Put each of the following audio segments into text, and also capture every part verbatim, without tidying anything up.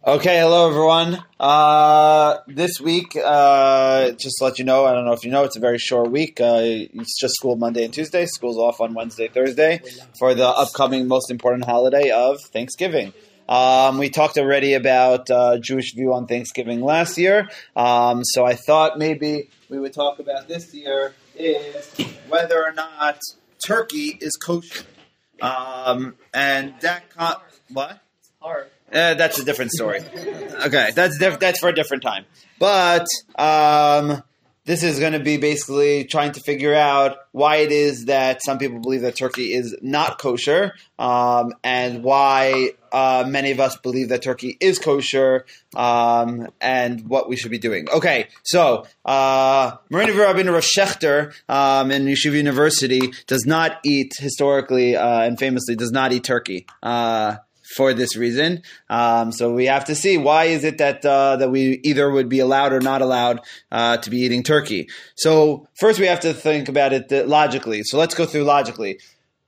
Okay, hello everyone. Uh, this week, uh, just to let you know, I don't know if you know, it's a very short week. Uh, it's just school Monday and Tuesday. School's off on Wednesday, Thursday for the upcoming most important holiday of Thanksgiving. Um, we talked already about uh, Jewish view on Thanksgiving last year, um, so I thought maybe we would talk about this year is whether or not turkey is kosher. Um, and that con- what? It's hard. Uh, that's a different story. Okay, that's diff- that's for a different time. But um, this is going to be basically trying to figure out why it is that some people believe that turkey is not kosher, um, and why uh, many of us believe that turkey is kosher, um, and what we should be doing. Okay, so uh, Marina Rabbeinu Rosh Shechter um, in Yeshiva University does not eat, historically uh, and famously, does not eat turkey. Uh, For this reason, um, so we have to see why is it that uh, that we either would be allowed or not allowed uh, to be eating turkey. So first, we have to think about it logically. So let's go through logically.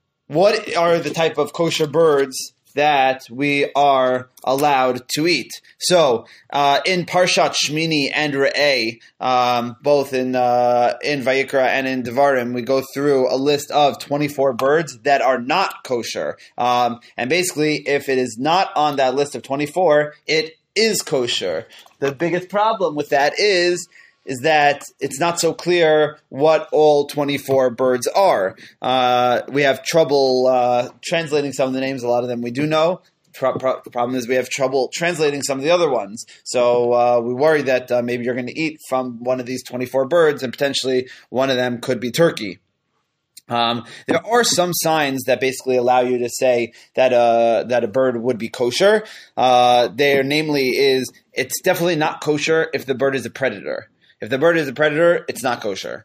What are the type of kosher birds that we are allowed to eat? So uh, in Parshat Shmini and Re'eh, um, both in uh, in Vayikra and in Devarim, we go through a list of twenty-four birds that are not kosher. Um, and basically, if it is not on that list of twenty-four, it is kosher. The biggest problem with that is is that it's not so clear what all twenty-four birds are. Uh, we have trouble uh, translating some of the names. A lot of them we do know. Pro- pro- the problem is we have trouble translating some of the other ones. So uh, we worry that uh, maybe you're going to eat from one of these twenty-four birds, and potentially one of them could be turkey. Um, there are some signs that basically allow you to say that uh, that a bird would be kosher. Uh, there, namely, is it's definitely not kosher if the bird is a predator. If the bird is a predator, it's not kosher.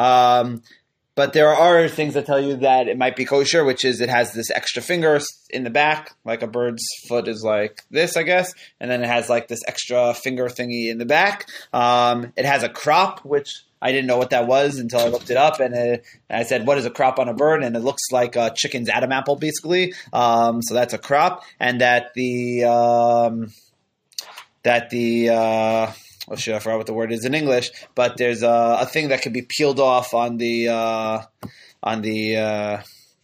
Um, but there are things that tell you that it might be kosher, which is it has this extra finger in the back, like a bird's foot is like this, I guess, and then it has like this extra finger thingy in the back. Um, it has a crop, which I didn't know what that was until I looked it up, and, it, and I said, what is a crop on a bird? And it looks like a chicken's Adam apple, basically. Um, so that's a crop, and that the um, that the uh, Oh shit, I forgot what the word is in English, but there's a, a thing that can be peeled off on the uh, on the uh,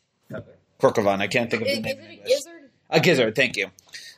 Korkovan. I can't think of the Is, name. is it a gizzard? A gizzard, thank you.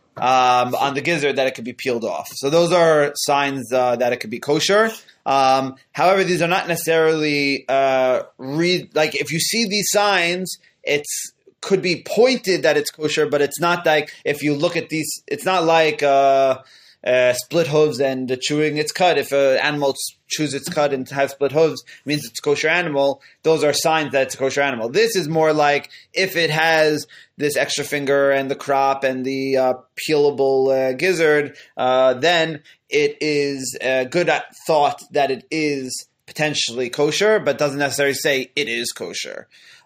Um, on the gizzard, that it could be peeled off. So those are signs uh, that it could be kosher. Um, however, these are not necessarily uh, re- like if you see these signs, it's could be pointed that it's kosher, but it's not like if you look at these, it's not like. Uh, Uh, split hooves and uh, chewing its cud. If an animal chews its cud and has split hooves, it means it's a kosher animal. Those are signs that it's a kosher animal. This is more like if it has this extra finger and the crop and the uh, peelable uh, gizzard, uh, then it is a good thought that it is potentially kosher, but doesn't necessarily say it is kosher.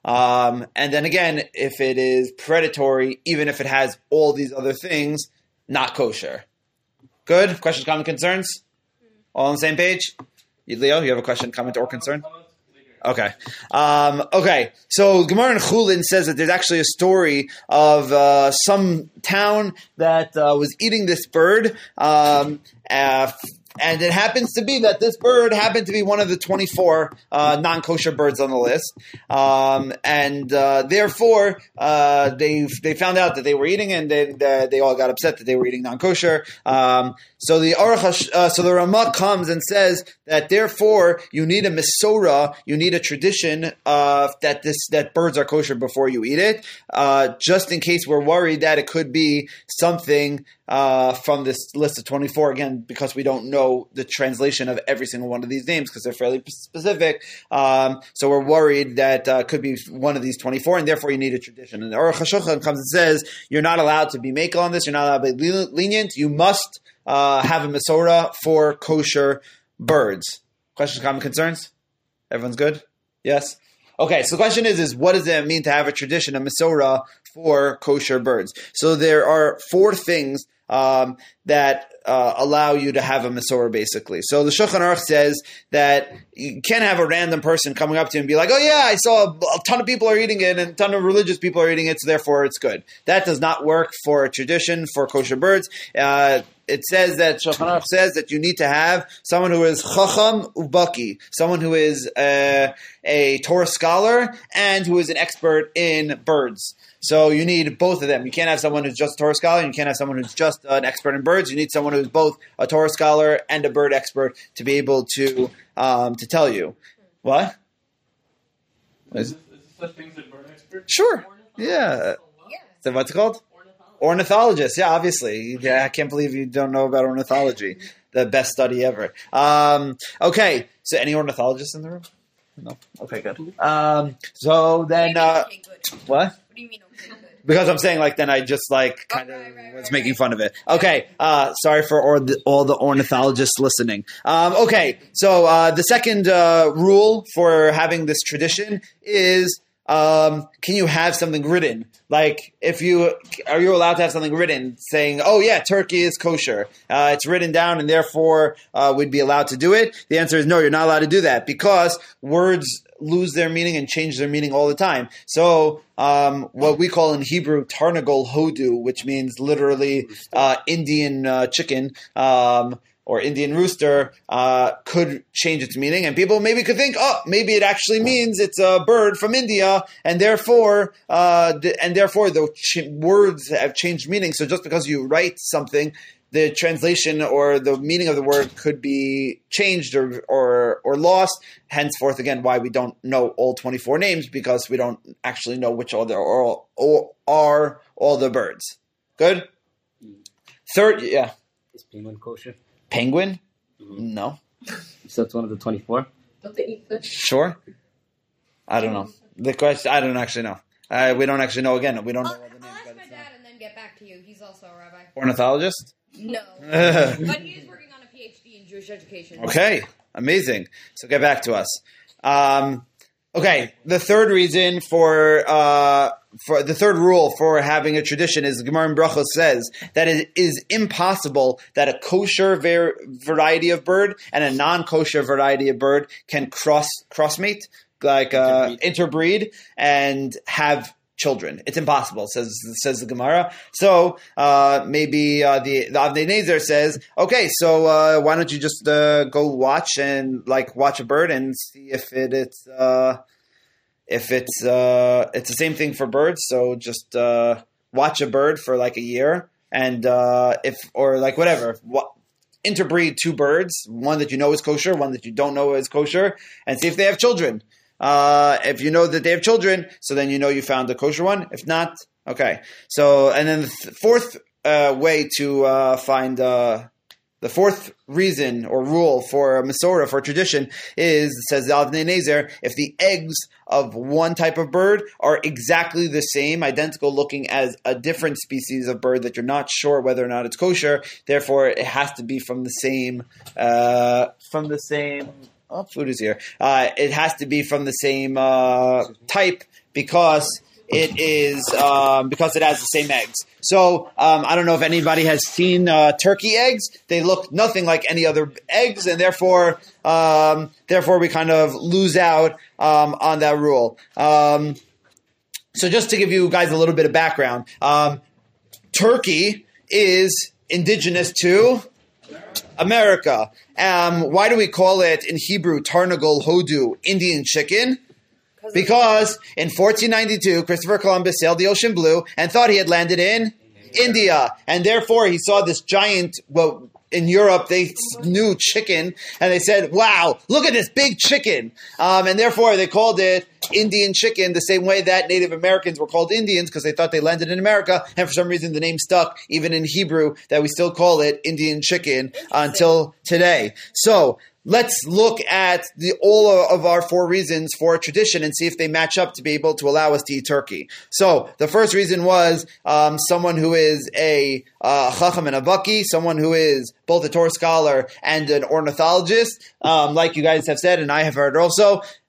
Um, and then again, if it is predatory, even if it has all these other things, not kosher. Good? Questions, comment, concerns? All on the same page? You, Leo, you have a question, comment, or concern? Okay. Um, okay. So Gemara in Chulin says that there's actually a story of uh, some town that uh, was eating this bird. Um, uh, and it happens to be that this bird happened to be one of the twenty-four uh, non-kosher birds on the list. Um, and uh, therefore, uh, they they found out that they were eating, and they, they, they all got upset that they were eating non-kosher. Um, so the Aruch, uh, so the Ramah comes and says that therefore you need a Mesorah, you need a tradition uh, that this that birds are kosher before you eat it, uh, just in case we're worried that it could be something uh, from this list of twenty-four, again, because we don't know the translation of every single one of these names because they're fairly specific. Um, so we're worried that uh, could be one of these twenty-four, and therefore you need a tradition. And the Aruch HaShulchan comes and says, you're not allowed to be makel on this, you're not allowed to be lenient, you must uh, have a Mesorah for kosher birds. Questions, common concerns? Everyone's good? Yes? Okay, so the question is, is what does it mean to have a tradition, a Mesorah, for kosher birds? So there are four things um, that uh, allow you to have a Masorah, basically. So the Shulchan Aruch says that you can't have a random person coming up to you and be like, oh yeah, I saw a, a ton of people are eating it and a ton of religious people are eating it, so therefore it's good. That does not work for a tradition for kosher birds. Uh, it says that Shulchan Aruch says that you need to have someone who is chacham ubaki, someone who is uh, a Torah scholar and who is an expert in birds. So you need both of them. You can't have someone who's just a Torah scholar, and you can't have someone who's just an expert in birds. You need someone who's both a Torah scholar and a bird expert to be able to um, to tell you. What? Is, is there such things as bird expert? Sure. Yeah. So what's it called? Ornithologist. Yeah, obviously. Yeah, I can't believe you don't know about ornithology. The best study ever. Um, okay. So any ornithologists in the room? No. Okay, good. Um, so then, uh, what? What do you mean okay good? Because I'm saying, like, then I just, like, kind of Oh, right, right, was right, making right. fun of it. Okay, uh, sorry for all the, all the ornithologists listening. Um, okay, so uh, the second uh, rule for having this tradition is, um, can you have something written? Like, if you, are you allowed to have something written saying, oh yeah, turkey is kosher. Uh, it's written down and therefore uh, we'd be allowed to do it? The answer is no, you're not allowed to do that because words lose their meaning and change their meaning all the time. So um, what we call in Hebrew tarnagol hodu, which means literally uh, Indian uh, chicken, um, or Indian rooster, uh, could change its meaning. And people maybe could think, oh, maybe it actually means it's a bird from India, and therefore, uh, th- and therefore the ch- words have changed meaning. So just because you write something, the translation or the meaning of the word could be changed or or, or lost. Henceforth, again, why we don't know all twenty-four names, because we don't actually know which all there are, or are all the birds. Good? Third, yeah. Is penguin kosher? Penguin? No. So it's one of the twenty-four? Don't they eat fish? Sure. I don't know. The question, I don't actually know. Uh, we don't actually know. Again, we don't know I'll, all the names. I'll ask but my it's dad and then get back to you. He's also a rabbi. not- Ornithologist? No. But he is working on a P H D in Jewish education. Okay. Amazing. So get back to us. Um, okay. The third reason for uh, for the third rule for having a tradition is the Gemara in Brachos says that it is impossible that a kosher var- variety of bird and a non-kosher variety of bird can cross crossmate, like uh, interbreed. interbreed, and have children. It's impossible, says says the Gemara. So uh, maybe uh, the the Avnei Nezer says, okay, so uh, why don't you just uh, go watch and like watch a bird and see if it, it's uh, if it's uh, it's the same thing for birds. So just uh, watch a bird for like a year and uh, if or like whatever. What, interbreed two birds, one that you know is kosher, one that you don't know is kosher, and see if they have children. Uh, if you know that they have children, so then you know you found a kosher one. If not, okay. So, and then the th- fourth uh, way to uh, find uh, the fourth reason or rule for a Masorah, for a tradition, is, says the Avnei Nezer, if the eggs of one type of bird are exactly the same, identical looking as a different species of bird that you're not sure whether or not it's kosher, therefore it has to be from the same, uh, from the same. Oh, food is here. Uh, it has to be from the same uh, type because it is um, because it has the same eggs. So um, I don't know if anybody has seen uh, turkey eggs. They look nothing like any other eggs, and therefore, um, therefore we kind of lose out um, on that rule. Um, so just to give you guys a little bit of background, um, turkey is indigenous to America. Um, why do we call it in Hebrew Tarnagol Hodu, Indian chicken? Because in fourteen ninety-two, Christopher Columbus sailed the ocean blue and thought he had landed in India. And therefore, he saw this giant, well, in Europe, they knew chicken, and they said, wow, look at this big chicken. Um, and therefore, they called it Indian chicken the same way that Native Americans were called Indians because they thought they landed in America. And for some reason, the name stuck, even in Hebrew, that we still call it Indian chicken until today. So let's look at the all of our four reasons for a tradition and see if they match up to be able to allow us to eat turkey. So the first reason was um, someone who is a uh, chacham and a baki, someone who is both a Torah scholar and an ornithologist, um, like you guys have said, and I have heard also.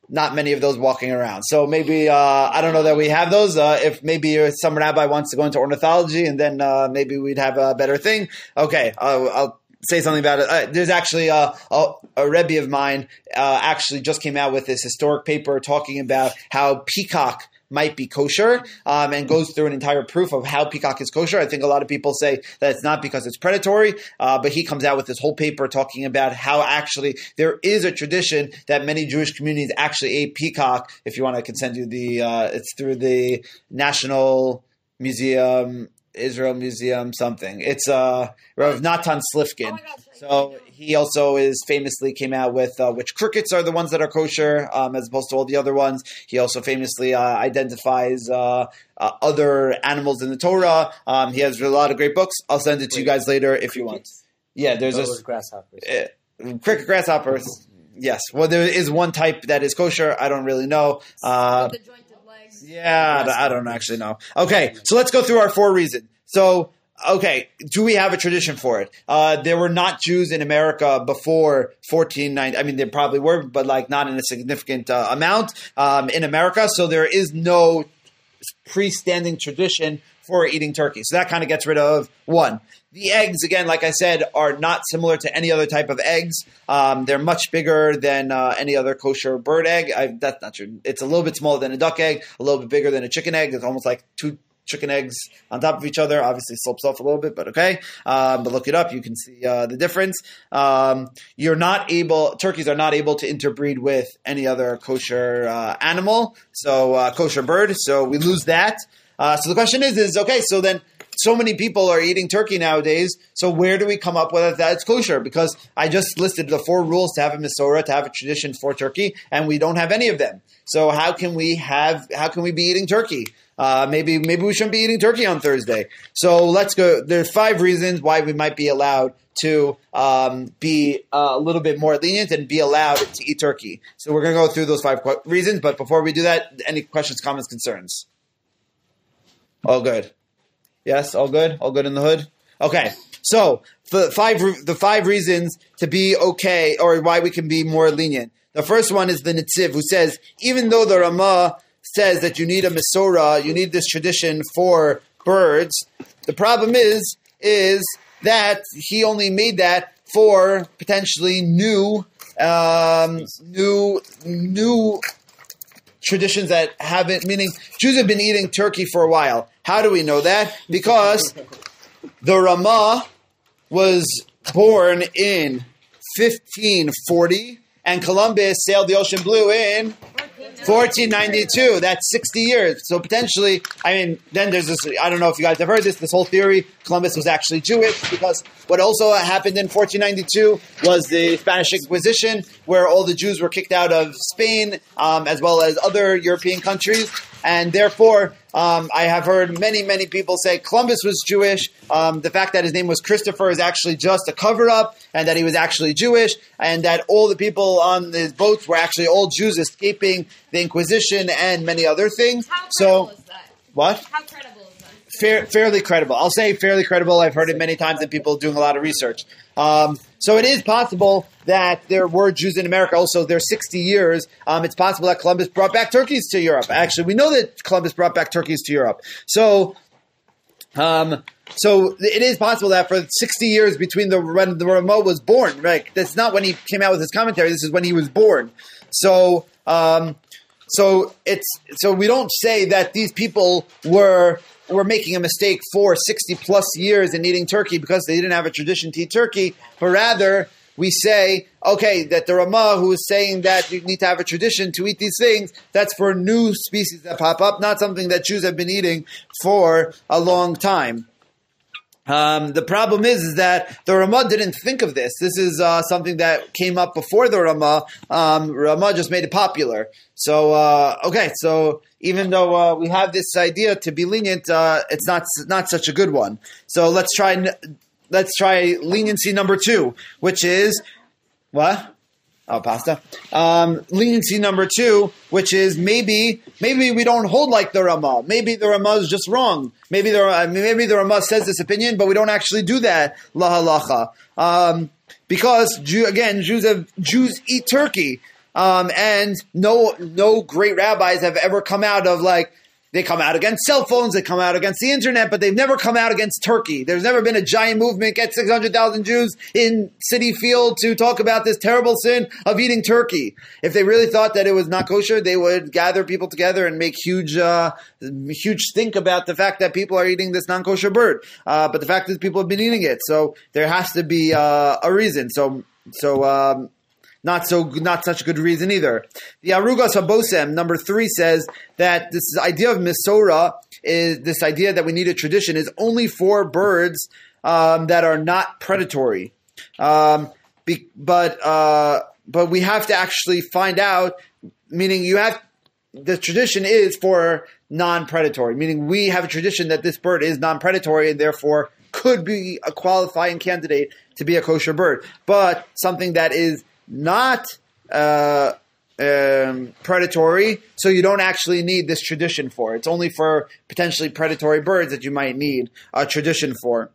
not many of those walking around. So maybe, uh, I don't know that we have those. Uh, if maybe some rabbi wants to go into ornithology, and then uh, maybe we'd have a better thing. Okay, uh, I'll say something about it. Uh, there's actually a, a, a Rebbe of mine uh, actually just came out with this historic paper talking about how peacock might be kosher, um, and goes through an entire proof of how peacock is kosher. I think a lot of people say that it's not because it's predatory, uh, but he comes out with this whole paper talking about how actually there is a tradition that many Jewish communities actually ate peacock. If you want, I can send you the, uh, it's through the National Museum, Israel Museum, something. It's uh, Rav Natan Slifkin. Oh my God, so he also is famously came out with uh, which crickets are the ones that are kosher, um, as opposed to all the other ones. He also famously uh, identifies uh, uh, other animals in the Torah. Um, he has a lot of great books. I'll send it to you guys later if you want. Yeah, there's Those a grasshoppers. uh, cricket grasshoppers. Yes, well, there is one type that is kosher. I don't really know. Uh, the jointed legs. yeah, I don't actually know. Okay, so let's go through our four reasons. So, okay, do we have a tradition for it? Uh, there were not Jews in America before fourteen ninety. I mean, there probably were, but like not in a significant uh, amount um, in America. So there is no freestanding tradition for eating turkey. So that kind of gets rid of one. The eggs, again, like I said, are not similar to any other type of eggs. Um, they're much bigger than uh, any other kosher bird egg. I, that's not true. It's a little bit smaller than a duck egg, a little bit bigger than a chicken egg. It's almost like two chicken eggs on top of each other. Obviously slopes off a little bit, but okay. Um, but look it up. You can see uh, the difference. Um, you're not able, turkeys are not able to interbreed with any other kosher uh, animal. So uh, kosher bird. So we lose that. Uh, so the question is, is okay, so then so many people are eating turkey nowadays. So where do we come up with that it's kosher? Because I just listed the four rules to have a Masorah, to have a tradition for turkey, and we don't have any of them. So how can we have, how can we be eating turkey? Uh, maybe maybe we shouldn't be eating turkey on Thursday. So let's go. There's five reasons why we might be allowed to um, be uh, a little bit more lenient and be allowed to eat turkey. So we're going to go through those five qu- reasons. But before we do that, any questions, comments, concerns? All good. Yes, all good. All good in the hood. Okay. So the five the five reasons to be okay, or why we can be more lenient. The first one is the Netziv, who says even though the Ramah says that you need a Masorah, you need this tradition for birds. The problem is, is that he only made that for potentially new, um, new, new traditions that haven't, meaning Jews have been eating turkey for a while. How do we know that? Because the Ramah was born in fifteen forty and Columbus sailed the ocean blue in fourteen ninety-two. That's sixty years. So potentially, I mean, then there's this, I don't know if you guys have heard this, this whole theory, Columbus was actually Jewish, because what also happened in fourteen ninety-two was the Spanish Inquisition, where all the Jews were kicked out of Spain, um, as well as other European countries. And therefore, um, I have heard many, many people say Columbus was Jewish. Um, the fact that his name was Christopher is actually just a cover-up, and that he was actually Jewish, and that all the people on his boats were actually all Jews escaping the Inquisition and many other things. How So, credible is that? what? How credible is that? Fair, fairly credible. I'll say fairly credible. I've heard it many times and people doing a lot of research. Um, so it is possible that there were Jews in America. Also, there's sixty years. Um, it's possible that Columbus brought back turkeys to Europe. Actually, we know that Columbus brought back turkeys to Europe. So, um, so it is possible that for sixty years between the when the Ramah was born, right? That's not when he came out with his commentary. This is when he was born. So, um, so it's so we don't say that these people were were making a mistake for sixty plus years in eating turkey because they didn't have a tradition to eat turkey, but rather we say, okay, that the Ramah who is saying that you need to have a tradition to eat these things, that's for new species that pop up, not something that Jews have been eating for a long time. Um, the problem is, is that the Ramah didn't think of this. This is uh, something that came up before the Ramah. Um, Ramah just made it popular. So, uh, okay, so even though uh, we have this idea to be lenient, uh, it's not not such a good one. So let's try let's try leniency number two, which is what? Oh, pasta. Um, leniency number two, which is maybe maybe we don't hold like the Ramah. Maybe the Ramah is just wrong. Maybe the maybe the Ramah says this opinion, but we don't actually do that. La halacha. Um, because Jew, again, Jews have Jews eat turkey. Um, and no, no great rabbis have ever come out of like, they come out against cell phones, they come out against the internet, but they've never come out against Turkey. There's never been a giant movement, get six hundred thousand Jews in City Field to talk about this terrible sin of eating turkey. If they really thought that it was not kosher, they would gather people together and make huge, uh, huge stink about the fact that people are eating this non-kosher bird. Uh, but the fact is people have been eating it. So there has to be uh, a reason. So, so, um, Not so, not such a good reason either. The Arugas Habosem, number three, says that this idea of Misora is this idea that we need a tradition is only for birds um, that are not predatory. Um, be, but uh, but we have to actually find out. Meaning, you have the tradition is for non-predatory. Meaning, we have a tradition that this bird is non-predatory and therefore could be a qualifying candidate to be a kosher bird. But something that is not uh, um, predatory, so you don't actually need this tradition for. It's only for potentially predatory birds that you might need a tradition for.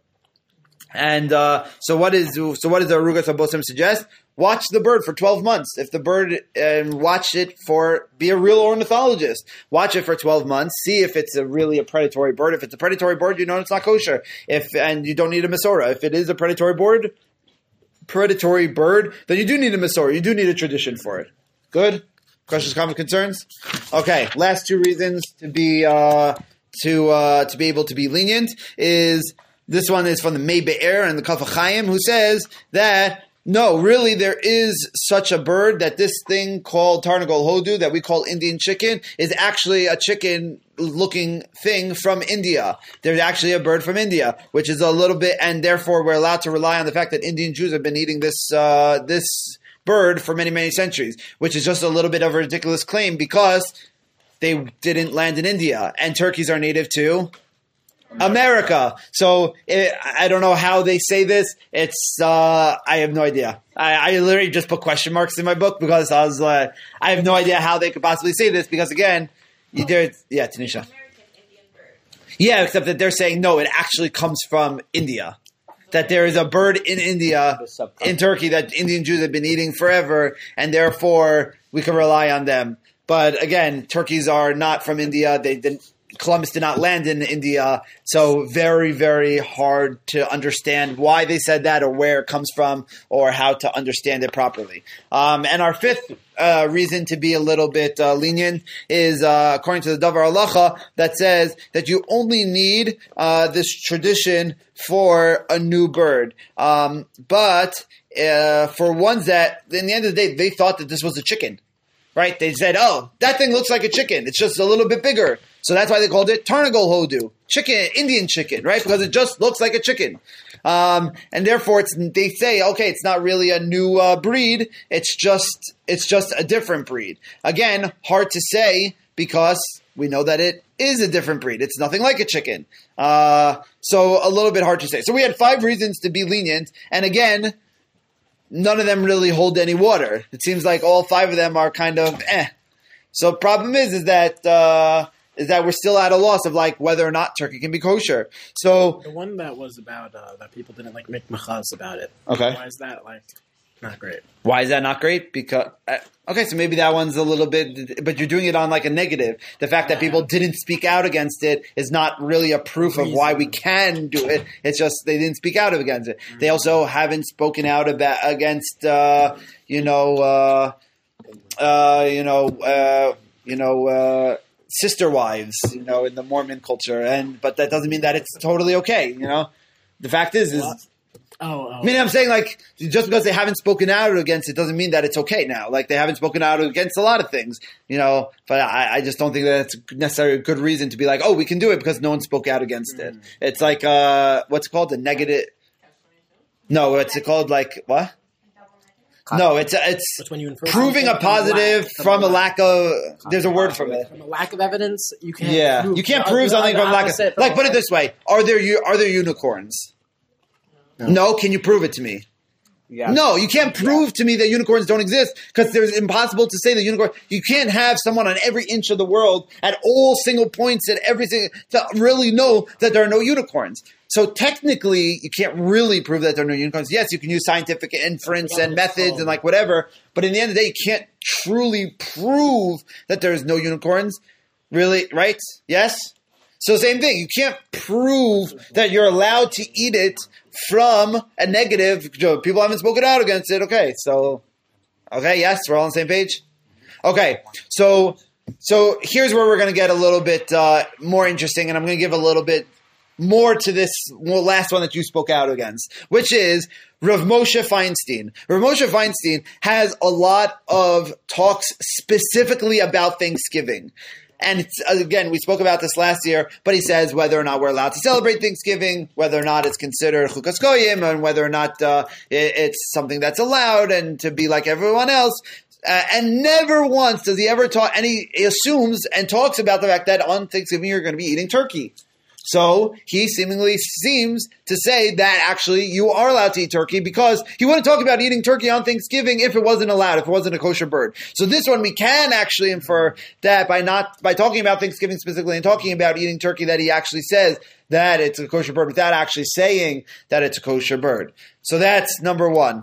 And uh, so, what is so? What does the Arugas Habosem suggest? Watch the bird for twelve months. If the bird, and watch it for, be a real ornithologist. Watch it for twelve months. See if it's a really a predatory bird. If it's a predatory bird, you know it's not kosher. If and you don't need a Masorah. If it is a predatory bird. predatory bird, then you do need a Masorah. You do need a tradition for it. Good? Questions, comments, concerns? Okay, last two reasons to be uh, to uh, to be able to be lenient is this one is from the Mei Be'er and the Kaf HaChaim, who says that no, really there is such a bird that this thing called Tarnagol Hodu that we call Indian chicken is actually a chicken looking thing from India. There's actually a bird from India, which is a little bit, and therefore we're allowed to rely on the fact that Indian Jews have been eating this uh, this bird for many, many centuries, which is just a little bit of a ridiculous claim because they didn't land in India, and turkeys are native to America. So it, I don't know how they say this. It's uh, I have no idea. I, I literally just put question marks in my book because I was like, I have no idea how they could possibly say this because again, you did, yeah, Tanisha. American Indian bird. Yeah, except that they're saying no, it actually comes from India. That there is a bird in India, in Turkey, that Indian Jews have been eating forever, and therefore we can rely on them. But again, turkeys are not from India. They didn't. Columbus did not land in India, so very, very hard to understand why they said that or where it comes from or how to understand it properly. Um, and our fifth uh, reason to be a little bit uh, lenient is uh, according to the Davar Halacha that says that you only need uh, this tradition for a new bird. Um, but uh, for ones that, in the end of the day, they thought that this was a chicken. Right? They said, oh, that thing looks like a chicken. It's just a little bit bigger. So that's why they called it Tarnagol Hodu. Chicken, Indian chicken, right? Because it just looks like a chicken. Um, and therefore it's, they say, okay, it's not really a new uh, breed. It's just, it's just a different breed. Again, hard to say because we know that it is a different breed. It's nothing like a chicken. Uh, so a little bit hard to say. So we had five reasons to be lenient. And again, none of them really hold any water. It seems like all five of them are kind of eh. So problem is, is that uh, is that we're still at a loss of like whether or not turkey can be kosher. So the one that was about uh, that people didn't like make machaz about it. Okay, why is that like not great? Why is that not great? Because uh, okay, so maybe that one's a little bit, but you're doing it on like a negative. The fact that people didn't speak out against it is not really a proof of why we can do it. It's just they didn't speak out against it. Mm-hmm. They also haven't spoken out about against, uh, you know, uh, uh, you know, uh, you know, uh, sister wives, you know, in the Mormon culture, and but that doesn't mean that it's totally okay. You know, the fact is, is. What? Oh, oh. I mean, I'm saying, like, just because they haven't spoken out against it doesn't mean that it's okay now. Like, they haven't spoken out against a lot of things, you know, but I, I just don't think that it's necessarily a good reason to be like, oh, we can do it because no one spoke out against mm. it. It's like, uh, what's it called? The negative. No, it's called, like, what? No, it's it's when you proving a positive from a lack of. There's a word from it. From a lack of evidence, you can't. Yeah, prove. you can't prove something from lack of. Like, put it this way: Are there are there unicorns? No. no. Can you prove it to me? Yeah. No, you can't prove yeah. to me that unicorns don't exist because it's impossible to say that unicorn. You can't have someone on every inch of the world at all single points at everything to really know that there are no unicorns. So technically, you can't really prove that there are no unicorns. Yes, you can use scientific inference and methods and like whatever, but in the end of the day, you can't truly prove that there's no unicorns. Really, right? Yes? So same thing. You can't prove that you're allowed to eat it from a negative. People haven't spoken out against it. Okay, so, okay, yes, we're all on the same page? Okay, so so here's where we're going to get a little bit uh, more interesting, and I'm going to give a little bit more to this last one that you spoke out against, which is Rav Moshe Feinstein. Rav Moshe Feinstein has a lot of talks specifically about Thanksgiving. And it's, again, we spoke about this last year, but he says whether or not we're allowed to celebrate Thanksgiving, whether or not it's considered chukas goyim, and whether or not uh, it, it's something that's allowed and to be like everyone else. Uh, and never once does he ever talk, and he, he assumes and talks about the fact that on Thanksgiving you're going to be eating turkey. So he seemingly seems to say that actually you are allowed to eat turkey because he wouldn't talk about eating turkey on Thanksgiving if it wasn't allowed, if it wasn't a kosher bird. So this one we can actually infer that by not by talking about Thanksgiving specifically and talking about eating turkey that he actually says that it's a kosher bird without actually saying that it's a kosher bird. So that's number one.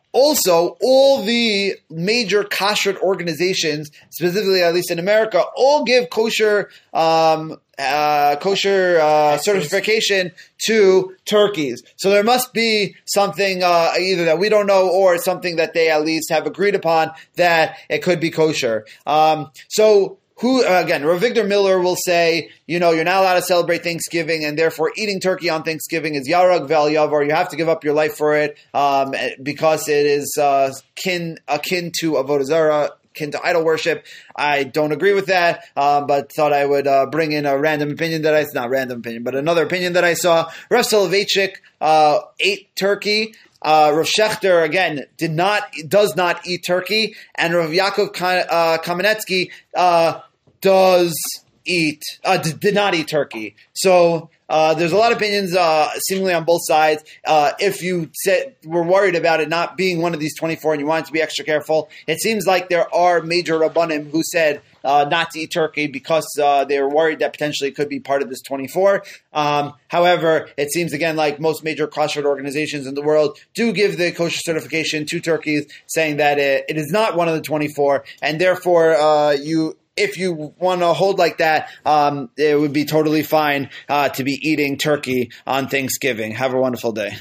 Also, all the major kashrut organizations, specifically at least in America, all give kosher um, uh, kosher uh, certification to turkeys. So there must be something uh, either that we don't know or something that they at least have agreed upon that it could be kosher. Um, so. Who again? Rav Victor Miller will say, you know, you're not allowed to celebrate Thanksgiving, and therefore eating turkey on Thanksgiving is yarag vel yavar. You have to give up your life for it um, because it is uh, kin akin to avodah zarah, akin to idol worship. I don't agree with that, um, but thought I would uh, bring in a random opinion that I not random opinion, but another opinion that I saw. Rav Soloveitchik uh, ate turkey. Uh, Rav Shechter, again, did not, does not eat turkey, and Rav Yaakov uh, Kamenetsky uh, does eat, uh, d- did not eat turkey. So uh, there's a lot of opinions, uh, seemingly on both sides. Uh, if you said, were worried about it not being one of these twenty-four and you wanted to be extra careful, it seems like there are major rabbanim who said uh, not to eat turkey because uh, they were worried that potentially it could be part of this twenty-four. Um, however, it seems again like most major kashrut organizations in the world do give the kosher certification to turkeys, saying that it, it is not one of the twenty-four, and therefore uh, you. If you want to hold like that, um, it would be totally fine uh, to be eating turkey on Thanksgiving. Have a wonderful day.